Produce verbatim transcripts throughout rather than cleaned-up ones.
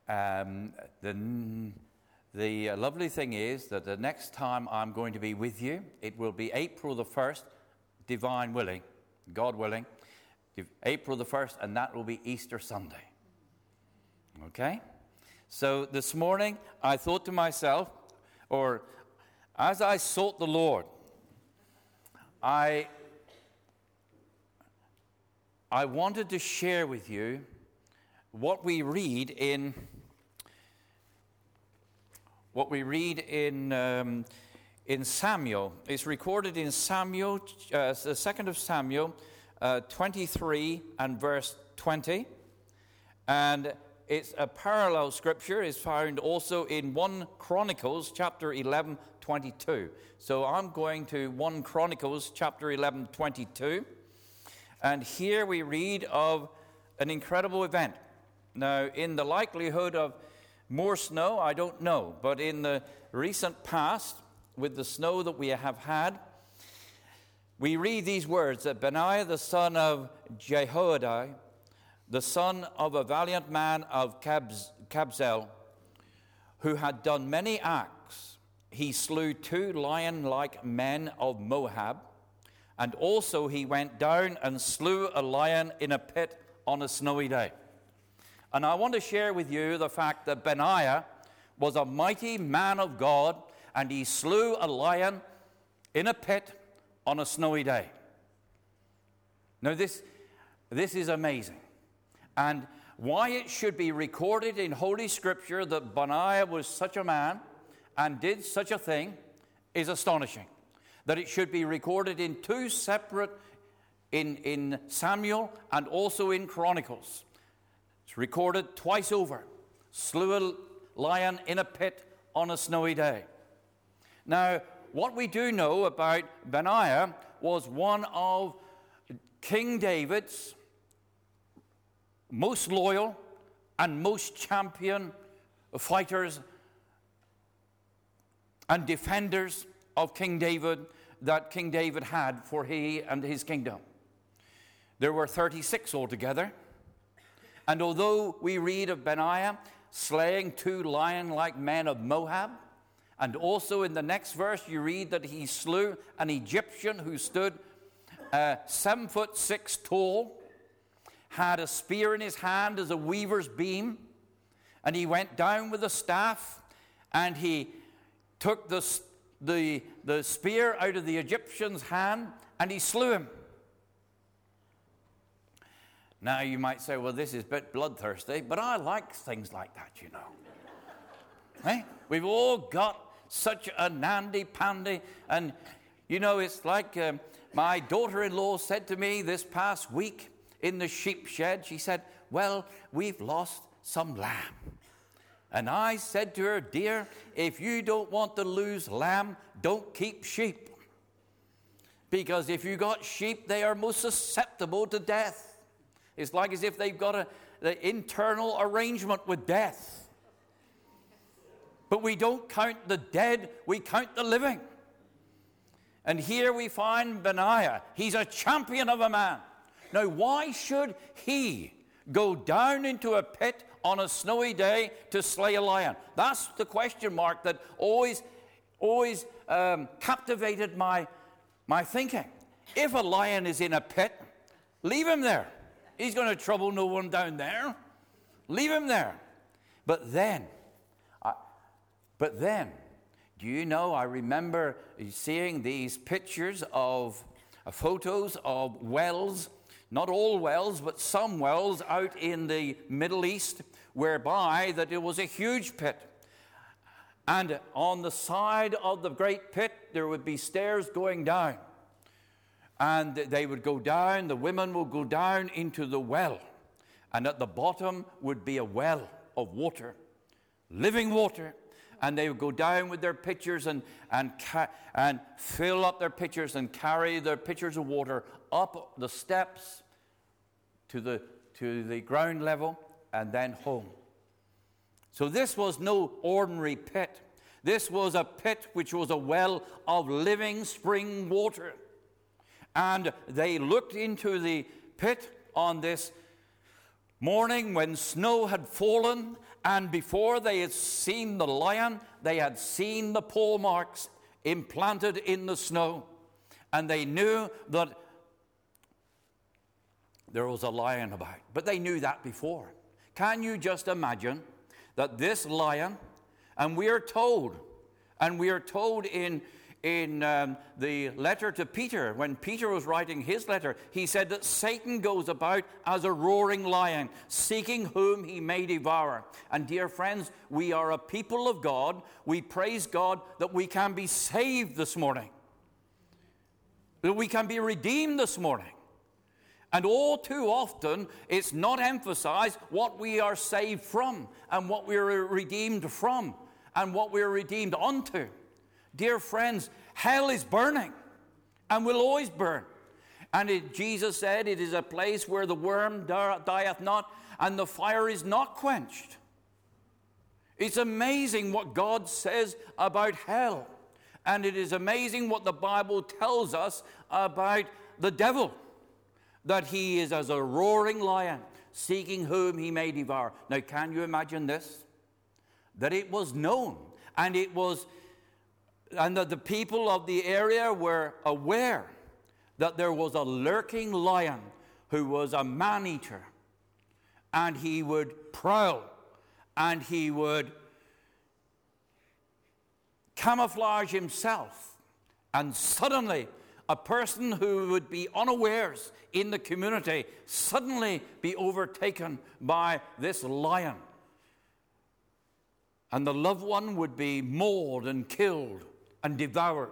Um, the, the lovely thing is that the next time I'm going to be with you, it will be April the first, divine willing, God willing, April the first, and that will be Easter Sunday. Okay? So this morning, I thought to myself, or as I sought the Lord, I, I wanted to share with you what we read in what we read in um, in Samuel. It's recorded in Samuel, uh, the second of Samuel, uh, twenty-three and verse twenty, and it's a parallel scripture. It's found also in First Chronicles chapter eleven, twenty-two. So I'm going to First Chronicles chapter eleven, twenty-two, and here we read of an incredible event. Now, in the likelihood of more snow, I don't know, but in the recent past, with the snow that we have had, we read these words, that Benaiah the son of Jehoiada, the son of a valiant man of Kabz- Kabzeel, who had done many acts, he slew two lion-like men of Moab, and also he went down and slew a lion in a pit on a snowy day. And I want to share with you the fact that Benaiah was a mighty man of God, and he slew a lion in a pit on a snowy day. Now this, this is amazing. And why it should be recorded in Holy Scripture that Benaiah was such a man and did such a thing is astonishing. That it should be recorded in two separate, in, in Samuel and also in Chronicles. It's recorded twice over. Slew a lion in a pit on a snowy day. Now, what we do know about Benaiah was one of King David's most loyal and most champion fighters and defenders of King David that King David had for he and his kingdom. There were thirty-six altogether. And although we read of Benaiah slaying two lion-like men of Moab, and also in the next verse you read that he slew an Egyptian who stood uh, seven foot six tall, had a spear in his hand as a weaver's beam, and he went down with a staff, and he took the, the, the spear out of the Egyptian's hand, and he slew him. Now you might say, well, this is a bit bloodthirsty, but I like things like that, you know. Hey? We've all got such a nandy-pandy, and, you know, it's like um, my daughter-in-law said to me this past week in the sheep shed, she said, well, we've lost some lamb. And I said to her, dear, if you don't want to lose lamb, don't keep sheep. Because if you got sheep, they are most susceptible to death. It's like as if they've got a, an internal arrangement with death. But we don't count the dead, we count the living. And here we find Benaiah. He's a champion of a man. Now, why should he go down into a pit on a snowy day to slay a lion? That's the question mark that always, always um, captivated my, my thinking. If a lion is in a pit, leave him there. He's going to trouble no one down there. Leave him there. But then, uh, but then, do you know, I remember seeing these pictures of uh, photos of wells, not all wells, but some wells out in the Middle East, whereby that it was a huge pit. And on the side of the great pit, there would be stairs going down. And they would go down, the women would go down into the well. And at the bottom would be a well of water, living water. And they would go down with their pitchers and, and, ca- and fill up their pitchers and carry their pitchers of water up the steps to the, to the ground level and then home. So this was no ordinary pit. This was a pit which was a well of living spring water. And they looked into the pit on this morning when snow had fallen and before they had seen the lion, they had seen the pole marks implanted in the snow. And they knew that there was a lion about. But they knew that before. Can you just imagine that this lion, and we are told, and we are told in, in um, the letter to Peter, when Peter was writing his letter, he said that Satan goes about as a roaring lion, seeking whom he may devour. And dear friends, we are a people of God. We praise God that we can be saved this morning, that we can be redeemed this morning. And all too often, it's not emphasized what we are saved from and what we are redeemed from and what we are redeemed unto. Dear friends, hell is burning and will always burn. And it, Jesus said, it is a place where the worm dieth not and the fire is not quenched. It's amazing what God says about hell. And it is amazing what the Bible tells us about the devil. That he is as a roaring lion, seeking whom he may devour. Now, can you imagine this? That it was known, and it was, and that the people of the area were aware that there was a lurking lion who was a man-eater, and he would prowl, and he would camouflage himself, and suddenly a person who would be unawares in the community suddenly be overtaken by this lion. And the loved one would be mauled and killed and devoured.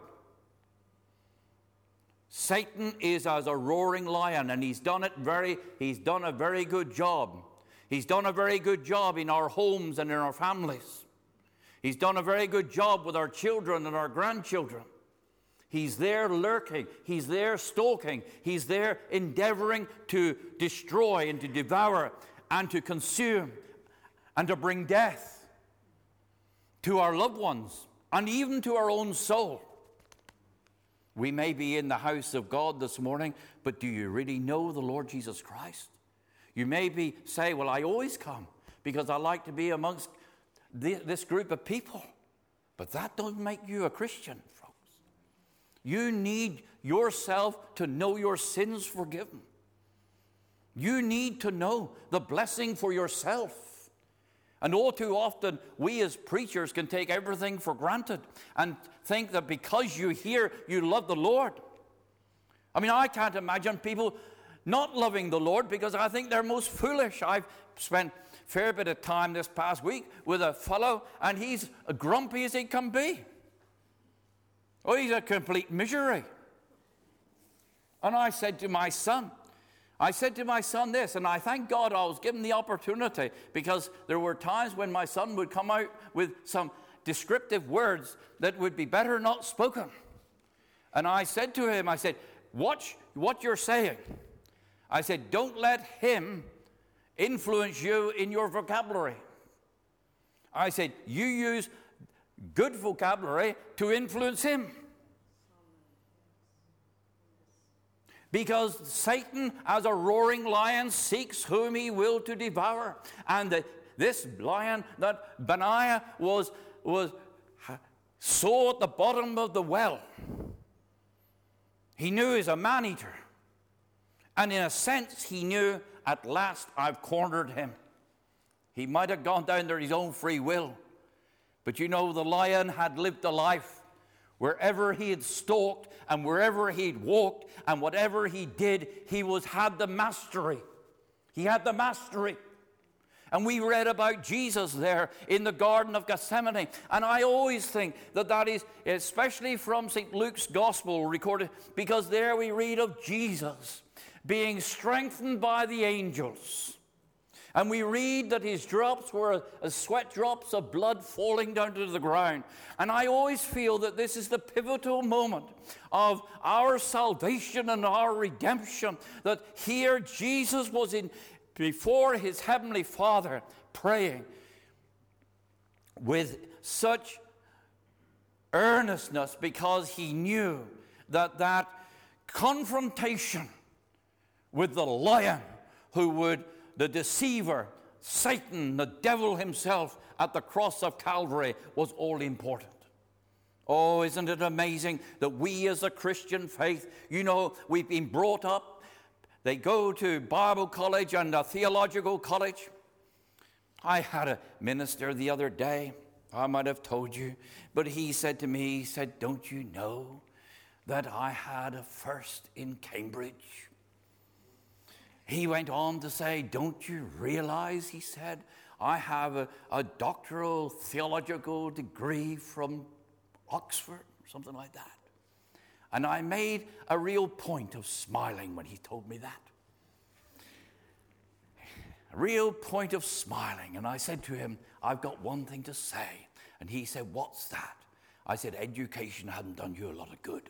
Satan is as a roaring lion, and he's done it very, he's done a very good job. He's done a very good job in our homes and in our families. He's done a very good job with our children and our grandchildren. He's there lurking. He's there stalking. He's there endeavoring to destroy and to devour and to consume and to bring death to our loved ones and even to our own soul. We may be in the house of God this morning, but do you really know the Lord Jesus Christ? You may be say, well, I always come because I like to be amongst this group of people. But that doesn't make you a Christian. You need yourself to know your sins forgiven. You need to know the blessing for yourself. And all too often, we as preachers can take everything for granted and think that because you hear, you love the Lord. I mean, I can't imagine people not loving the Lord because I think they're most foolish. I've spent a fair bit of time this past week with a fellow, and he's as grumpy as he can be. Oh, he's a complete misery. And I said to my son, I said to my son this, and I thank God I was given the opportunity, because there were times when my son would come out with some descriptive words that would be better not spoken. And I said to him, I said, watch what you're saying. I said, don't let him influence you in your vocabulary. I said, you use good vocabulary to influence him. Because Satan, as a roaring lion, seeks whom he will to devour. And the, this lion that Benaiah was, was saw at the bottom of the well, he knew he's a man-eater. And in a sense, he knew, at last I've cornered him. He might have gone down there his own free will. But you know, the lion had lived a life wherever he had stalked and wherever he'd walked and whatever he did, he was had the mastery. He had the mastery. And we read about Jesus there in the Garden of Gethsemane. And I always think that that is, especially from Saint Luke's Gospel recorded, because there we read of Jesus being strengthened by the angels. And we read that his drops were as sweat drops of blood falling down to the ground. And I always feel that this is the pivotal moment of our salvation and our redemption. That here Jesus was in before his heavenly Father praying with such earnestness, because he knew that that confrontation with the lion who would, the deceiver, Satan, the devil himself, at the cross of Calvary was all important. Oh, isn't it amazing that we as a Christian faith, you know, we've been brought up. They go to Bible college and a theological college. I had a minister the other day, I might have told you, but he said to me, he said, don't you know that I had a first in Cambridge? He went on to say, don't you realize, he said, I have a, a doctoral theological degree from Oxford, or something like that. And I made a real point of smiling when he told me that. A real point of smiling. And I said to him, I've got one thing to say. And he said, what's that? I said, education hadn't done you a lot of good.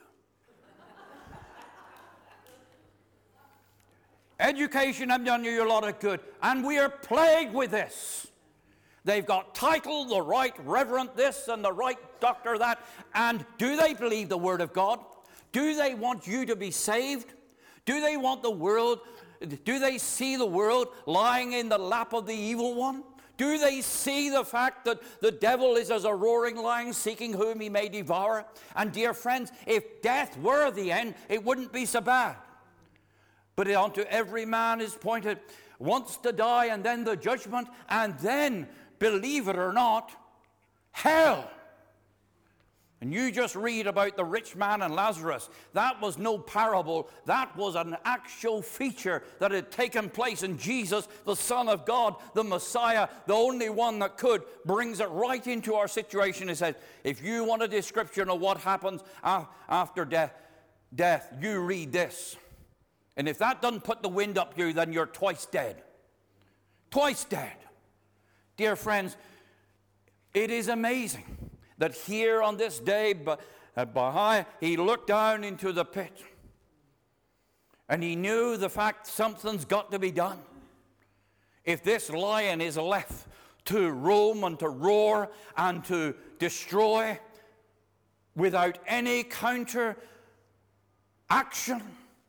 Education hasn't done you a lot of good. And we are plagued with this. They've got title, the right reverend this and the right doctor that. And do they believe the word of God? Do they want you to be saved? Do they want the world, do they see the world lying in the lap of the evil one? Do they see the fact that the devil is as a roaring lion seeking whom he may devour? And dear friends, if death were the end, it wouldn't be so bad. But unto every man is pointed once to die, and then the judgment, and then, believe it or not, hell. And you just read about the rich man and Lazarus. That was no parable. That was an actual feature that had taken place. And Jesus, the Son of God, the Messiah, the only one that could, brings it right into our situation. He says, if you want a description of what happens after death, death, you read this. And if that doesn't put the wind up you, then you're twice dead. Twice dead. Dear friends, it is amazing that here on this day, at Baha'i, he looked down into the pit. And he knew the fact something's got to be done. If this lion is left to roam and to roar and to destroy without any counter action,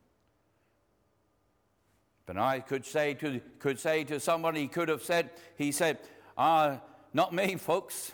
but I could say to could say to someone, he could have said, he said, ah, not me, folks.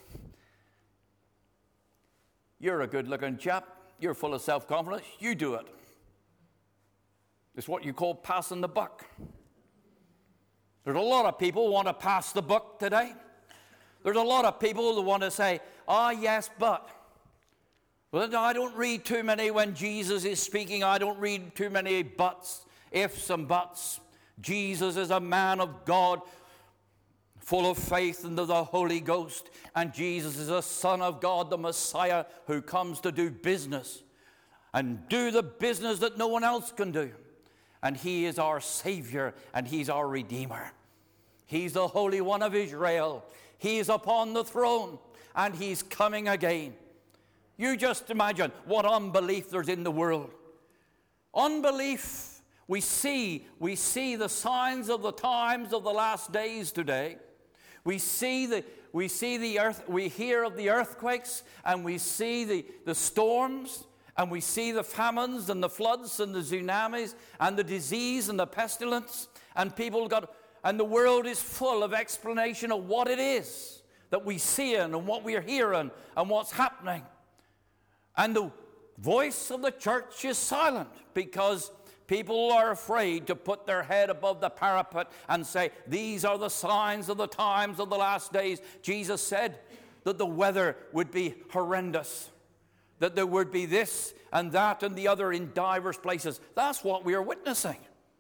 You're a good-looking chap. You're full of self-confidence. You do it. It's what you call passing the buck. There's a lot of people who want to pass the buck today. There's a lot of people who want to say, ah, yes, but. Well, no, I don't read too many when Jesus is speaking. I don't read too many buts, ifs and buts. Jesus is a man of God, full of faith and of the Holy Ghost. And Jesus is a Son of God, the Messiah, who comes to do business and do the business that no one else can do. And he is our Savior and he's our Redeemer. He's the Holy One of Israel. He's upon the throne and he's coming again. You just imagine what unbelief there's in the world. Unbelief. We see, we see the signs of the times of the last days today. We see the, we see the earth, we hear of the earthquakes, and we see the, the storms, and we see the famines and the floods and the tsunamis and the disease and the pestilence, and people got, and the world is full of explanation of what it is that we see and what we're hearing and what's happening. And the voice of the church is silent because people are afraid to put their head above the parapet and say, these are the signs of the times of the last days. Jesus said that the weather would be horrendous, that there would be this and that and the other in diverse places. That's what we are witnessing.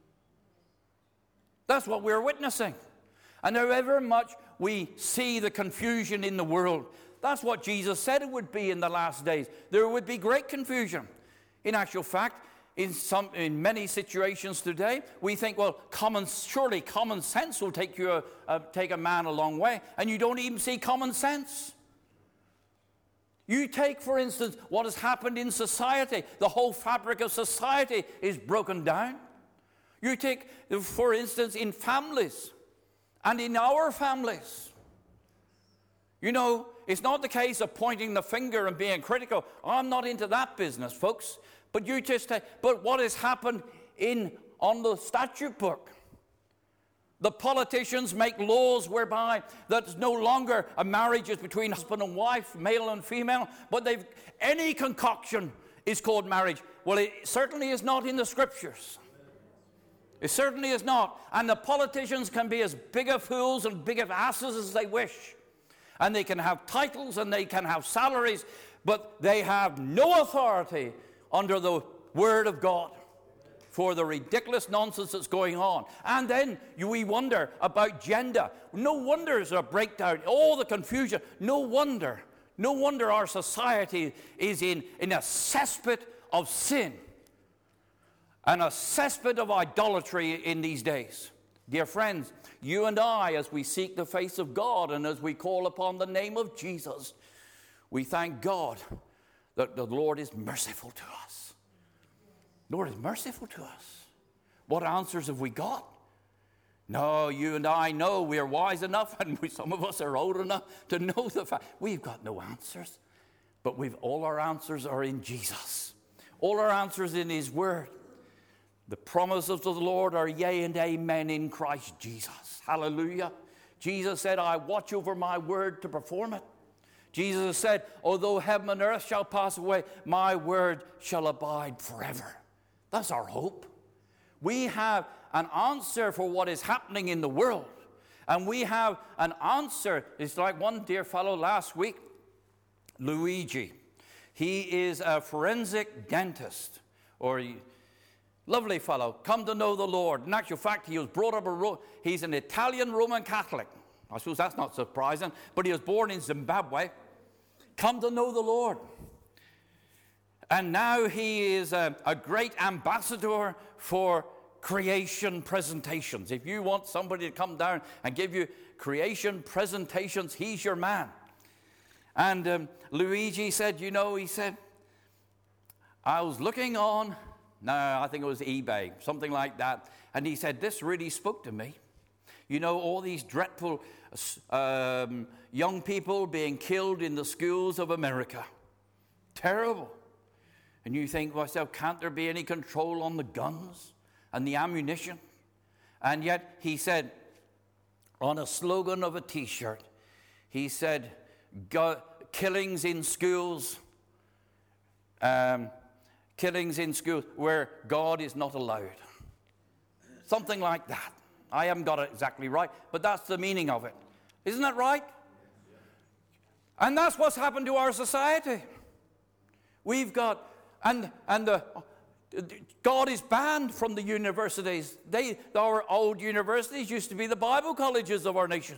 That's what we're witnessing. And however much we see the confusion in the world, that's what Jesus said it would be in the last days. There would be great confusion. In actual fact, In some, in many situations today, we think, well, common, surely common sense will take you a, a, take a man a long way, and you don't even see common sense. You take, for instance, what has happened in society. The whole fabric of society is broken down. You take, for instance, in families, and in our families. You know, it's not the case of pointing the finger and being critical. I'm not into that business, folks. But you just say, but what has happened in on the statute book? The politicians make laws whereby that's no longer a marriage is between husband and wife, male and female, but they've any concoction is called marriage. Well, it certainly is not in the scriptures. It certainly is not. And the politicians can be as big of fools and big of asses as they wish. And they can have titles and they can have salaries, but they have no authority under the Word of God for the ridiculous nonsense that's going on. And then we wonder about gender. No wonder there's a breakdown, all the confusion. No wonder, no wonder our society is in, in a cesspit of sin and a cesspit of idolatry in these days. Dear friends, you and I, as we seek the face of God and as we call upon the name of Jesus, we thank God that the Lord is merciful to us. Lord is merciful to us. What answers have we got? No, you and I know we're wise enough, and we, some of us are old enough to know the fact. We've got no answers, but we've all our answers are in Jesus. All our answers in His Word. The promises of the Lord are yea and amen in Christ Jesus. Hallelujah. Jesus said, I watch over my word to perform it. Jesus said, although heaven and earth shall pass away, my word shall abide forever. That's our hope. We have an answer for what is happening in the world. And we have an answer. It's like one dear fellow last week, Luigi. He is a forensic dentist, or he, lovely fellow, come to know the Lord. In actual fact, he was brought up, a, he's an Italian Roman Catholic. I suppose that's not surprising, but he was born in Zimbabwe. Come to know the Lord. And now he is a, a great ambassador for creation presentations. If you want somebody to come down and give you creation presentations, he's your man. And um, Luigi said, you know, he said, I was looking on, no, I think it was eBay, something like that. And he said, this really spoke to me. You know, all these dreadful um, young people being killed in the schools of America. Terrible. And you think, well, can't there be any control on the guns and the ammunition? And yet he said, on a slogan of a T-shirt, he said, killings in schools, um, killings in schools where God is not allowed. Something like that. I haven't got it exactly right, but that's the meaning of it. Isn't that right? And that's what's happened to our society. We've got, and and the God is banned from the universities. They, our old universities used to be the Bible colleges of our nation.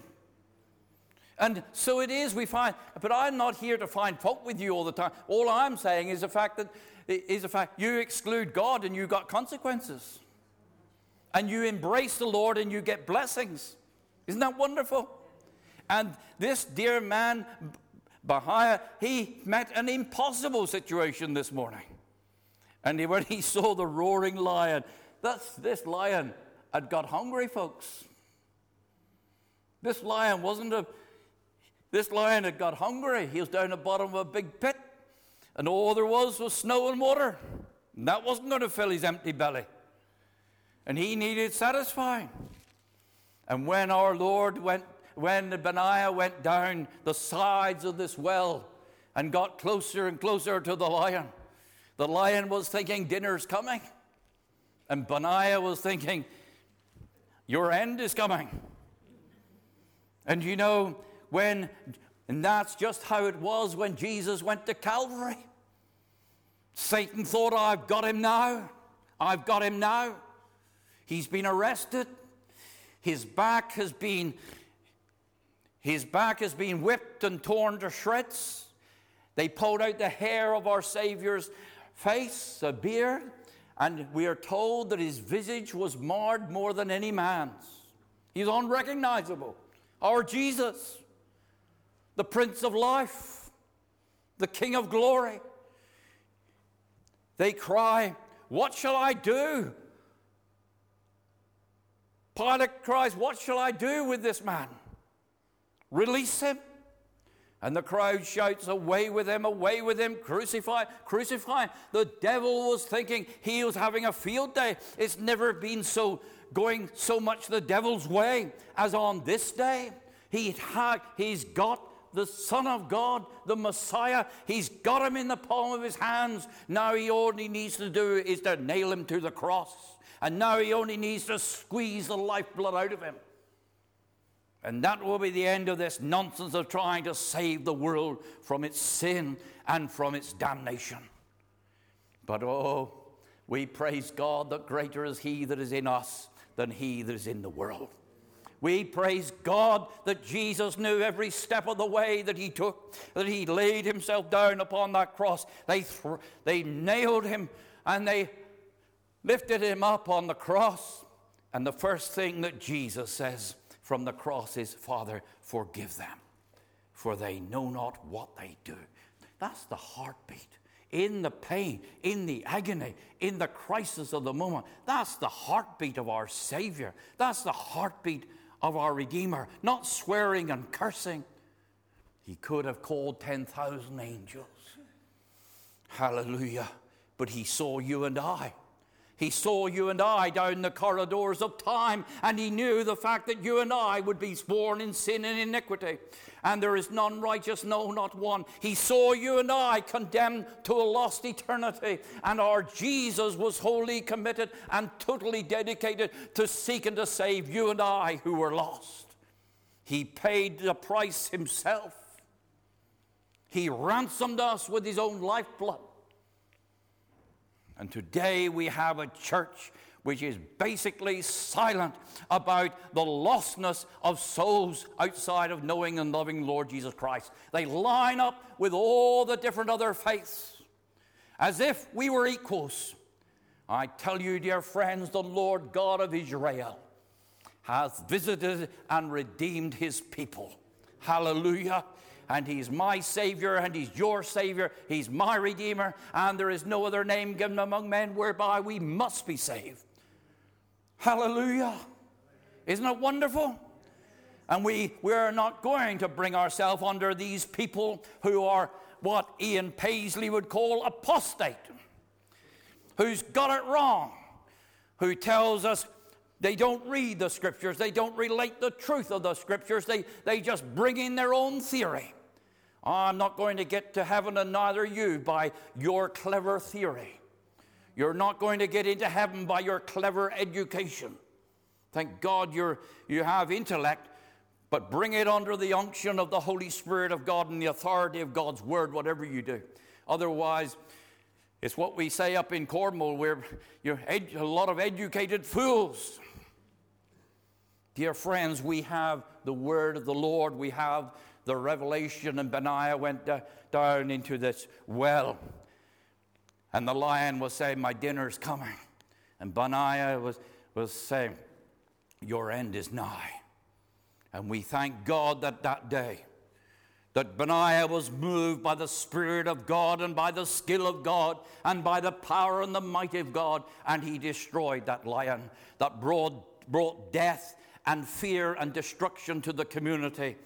And so it is, we find, but I'm not here to find fault with you all the time. All I'm saying is the fact that, is the fact you exclude God and you got consequences. And you embrace the Lord and you get blessings. Isn't that wonderful? And this dear man, Bahia, he met an impossible situation this morning. And he, when he saw the roaring lion, that's, this lion had got hungry, folks. This lion wasn't a, this lion had got hungry. He was down the bottom of a big pit. And all there was was snow and water. And that wasn't going to fill his empty belly. And he needed satisfying. And when our Lord went, when Benaiah went down the sides of this well and got closer and closer to the lion, the lion was thinking dinner's coming. And Benaiah was thinking, your end is coming. And you know, when, and that's just how it was when Jesus went to Calvary. Satan thought, I've got him now. I've got him now. He's been arrested. His back has been, his back has been whipped and torn to shreds. They pulled out the hair of our Savior's face, a beard, and we are told that his visage was marred more than any man's. He's unrecognizable. Our Jesus, the Prince of Life, the King of Glory. They cry, what shall I do? Pilate cries, what shall I do with this man? Release him. And the crowd shouts, away with him, away with him, crucify, crucify. The devil was thinking he was having a field day. It's never been so going so much the devil's way as on this day. He had, he's got the Son of God, the Messiah. He's got him in the palm of his hands. Now he only needs to do is to nail him to the cross. And now he only needs to squeeze the lifeblood out of him. And that will be the end of this nonsense of trying to save the world from its sin and from its damnation. But oh, we praise God that greater is he that is in us than he that is in the world. We praise God that Jesus knew every step of the way that he took, that he laid himself down upon that cross. They, th- they nailed him and they lifted him up on the cross. And the first thing that Jesus says from the cross is, Father, forgive them, for they know not what they do. That's the heartbeat. In the pain, in the agony, in the crisis of the moment. That's the heartbeat of our Savior. That's the heartbeat of our Redeemer. Not swearing and cursing. He could have called ten thousand angels. Hallelujah. But he saw you and I. He saw you and I down the corridors of time, and he knew the fact that you and I would be born in sin and iniquity. And there is none righteous, no, not one. He saw you and I condemned to a lost eternity. And our Jesus was wholly committed and totally dedicated to seek and to save you and I who were lost. He paid the price himself. He ransomed us with his own lifeblood. And today we have a church which is basically silent about the lostness of souls outside of knowing and loving Lord Jesus Christ. They line up with all the different other faiths as if we were equals. I tell you, dear friends, the Lord God of Israel hath visited and redeemed his people. Hallelujah. And he's my Savior, and he's your Savior. He's my Redeemer, and there is no other name given among men whereby we must be saved. Hallelujah. Isn't it wonderful? And we, we are not going to bring ourselves under these people who are what Ian Paisley would call apostate, who's got it wrong, who tells us they don't read the Scriptures, they don't relate the truth of the Scriptures, they, they just bring in their own theory. I'm not going to get to heaven, and neither you, by your clever theory. You're not going to get into heaven by your clever education. Thank God you're, you have intellect, but bring it under the unction of the Holy Spirit of God and the authority of God's Word, whatever you do. Otherwise, it's what we say up in Cornwall, where you're ed- a lot of educated fools. Dear friends, we have the Word of the Lord. We have the revelation, and Benaiah went uh, down into this well. And the lion was saying, my dinner's coming. And Benaiah was, was saying, your end is nigh. And we thank God that that day, that Benaiah was moved by the Spirit of God and by the skill of God and by the power and the might of God. And he destroyed that lion that brought, brought death and fear and destruction to the community.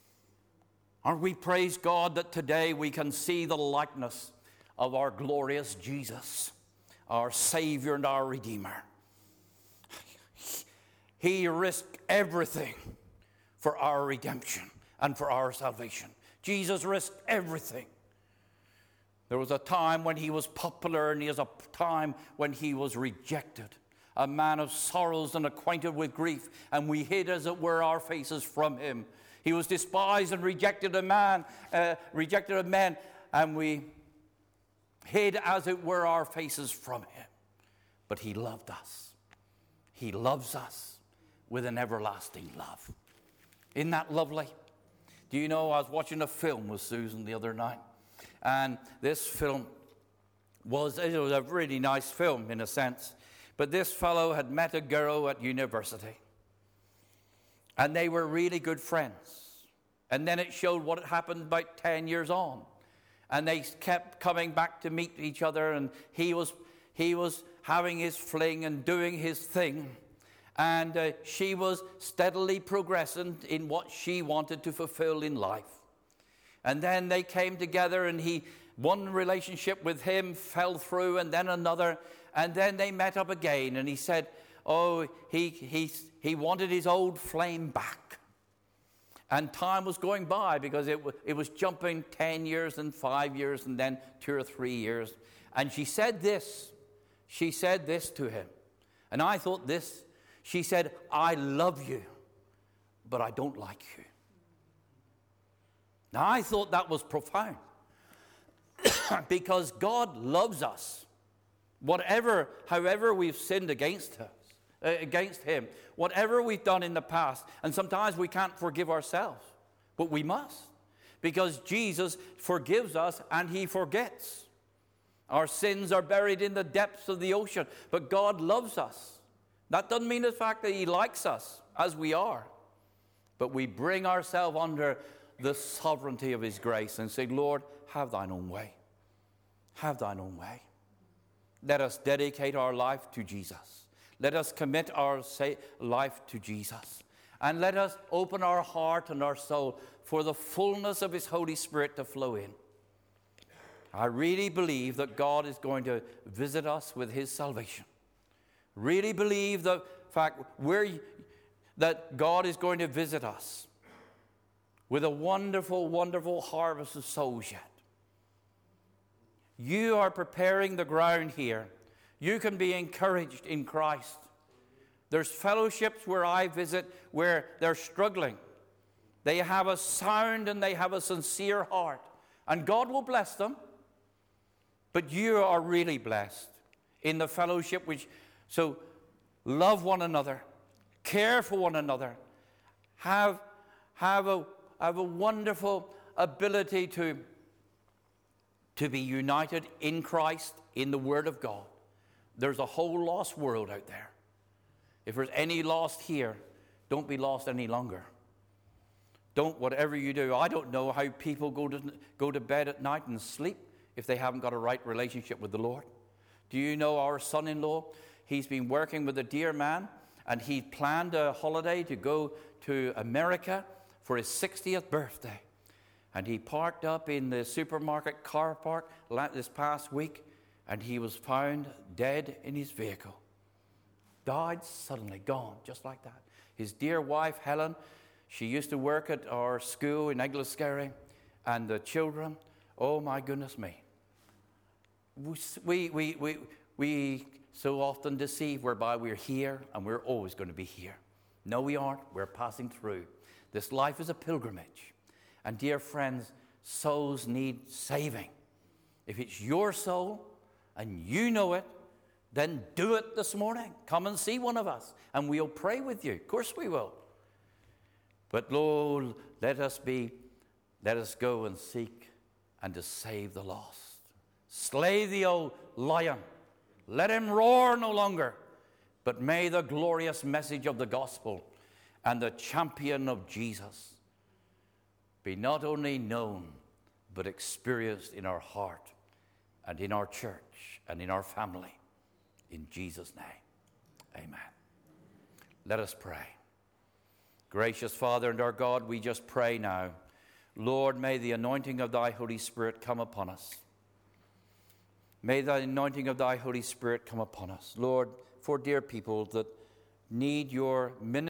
And we praise God that today we can see the likeness of our glorious Jesus, our Savior and our Redeemer. He risked everything for our redemption and for our salvation. Jesus risked everything. There was a time when he was popular, and there was a time when he was rejected. A man of sorrows and acquainted with grief, and we hid, as it were, our faces from him. He was despised and rejected a man, uh, rejected of men, and we hid, as it were, our faces from him. But he loved us. He loves us with an everlasting love. Isn't that lovely? Do you know, I was watching a film with Susan the other night, and this film was, it was a really nice film in a sense, but this fellow had met a girl at university, and they were really good friends. And then it showed what had happened about ten years on. And they kept coming back to meet each other, and he was he was having his fling and doing his thing. And uh, she was steadily progressing in what she wanted to fulfill in life. And then they came together, and he one relationship with him fell through, and then another. And then they met up again, and he said, oh, he, he, he wanted his old flame back. And time was going by because it, w- it was jumping ten years and five years and then two or three years. And she said this. She said this to him. And I thought this. She said, I love you, but I don't like you. Now, I thought that was profound. Because God loves us. Whatever, however we've sinned against us, uh, against him, whatever we've done in the past, and sometimes we can't forgive ourselves, but we must, because Jesus forgives us and he forgets. Our sins are buried in the depths of the ocean, but God loves us. That doesn't mean the fact that he likes us as we are, but we bring ourselves under the sovereignty of his grace and say, Lord, have thine own way. Have thine own way. Let us dedicate our life to Jesus. Let us commit our life to Jesus. And let us open our heart and our soul for the fullness of his Holy Spirit to flow in. I really believe that God is going to visit us with his salvation. Really believe the fact we're, that God is going to visit us with a wonderful, wonderful harvest of souls yet. You are preparing the ground here. You can be encouraged in Christ. There's fellowships where I visit where they're struggling. They have a sound and they have a sincere heart. And God will bless them. But you are really blessed in the fellowship which, so love one another, care for one another, have, have, a, have a wonderful ability to to be united in Christ, in the Word of God. There's a whole lost world out there. If there's any lost here, don't be lost any longer. Don't, whatever you do, I don't know how people go to, go to bed at night and sleep if they haven't got a right relationship with the Lord. Do you know our son-in-law? He's been working with a dear man, and he planned a holiday to go to America for his sixtieth birthday. And he parked up in the supermarket car park this past week, and he was found dead in his vehicle. Died suddenly, gone, just like that. His dear wife, Helen, she used to work at our school in Egliskerry, and the children, oh my goodness me. We, we, we, we so often deceive whereby we're here, and we're always going to be here. No, we aren't. We're passing through. This life is a pilgrimage. And dear friends, souls need saving. If it's your soul and you know it, then do it this morning. Come and see one of us and we'll pray with you. Of course we will. But Lord, let us be, let us go and seek and to save the lost. Slay the old lion. Let him roar no longer. But may the glorious message of the gospel and the champion of Jesus be not only known, but experienced in our heart and in our church and in our family. In Jesus' name, amen. Let us pray. Gracious Father and our God, we just pray now. Lord, may the anointing of thy Holy Spirit come upon us. May the anointing of thy Holy Spirit come upon us. Lord, for dear people that need your ministry,